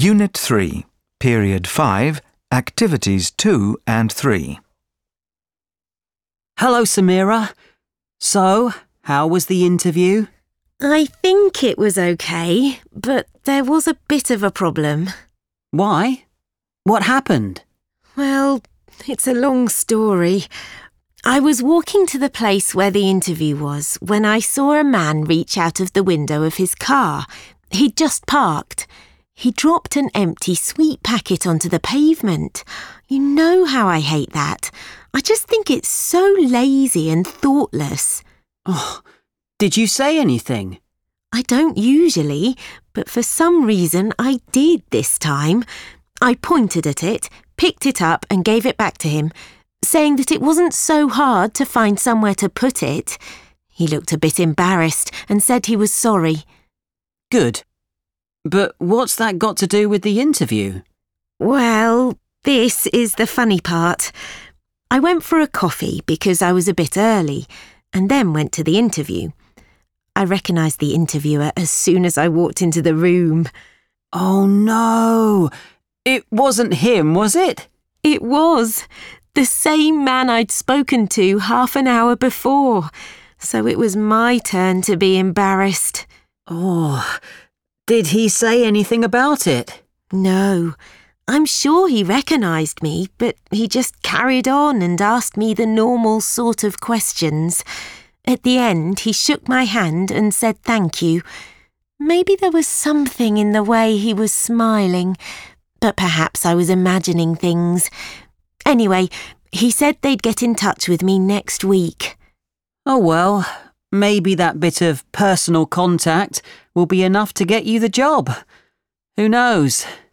Unit 3, Period 5, Activities 2 and 3. Hello, Samira. So, how was the interview? I think it was okay, but there was a bit of a problem. Why? What happened? Well, it's a long story. I was walking to the place where the interview was when I saw a man reach out of the window of his car. He'd just parked. He dropped an empty sweet packet onto the pavement. You know how I hate that. I just think it's so lazy and thoughtless. Oh, did you say anything? I don't usually, but for some reason I did this time. I pointed at it, picked it up and gave it back to him, saying that it wasn't so hard to find somewhere to put it. He looked a bit embarrassed and said he was sorry. Good. But what's that got to do with the interview? Well, this is the funny part. I went for a coffee because I was a bit early, and then went to the interview. I recognised the interviewer as soon as I walked into the room. Oh no! It wasn't him, was it? It was. The same man I'd spoken to half an hour before. So it was my turn to be embarrassed. Oh, did he say anything about it? No. I'm sure he recognised me, but he just carried on and asked me the normal sort of questions. At the end, he shook my hand and said thank you. Maybe there was something in the way he was smiling, but perhaps I was imagining things. Anyway, he said they'd get in touch with me next week. Oh well, maybe that bit of personal contact will be enough to get you the job. Who knows?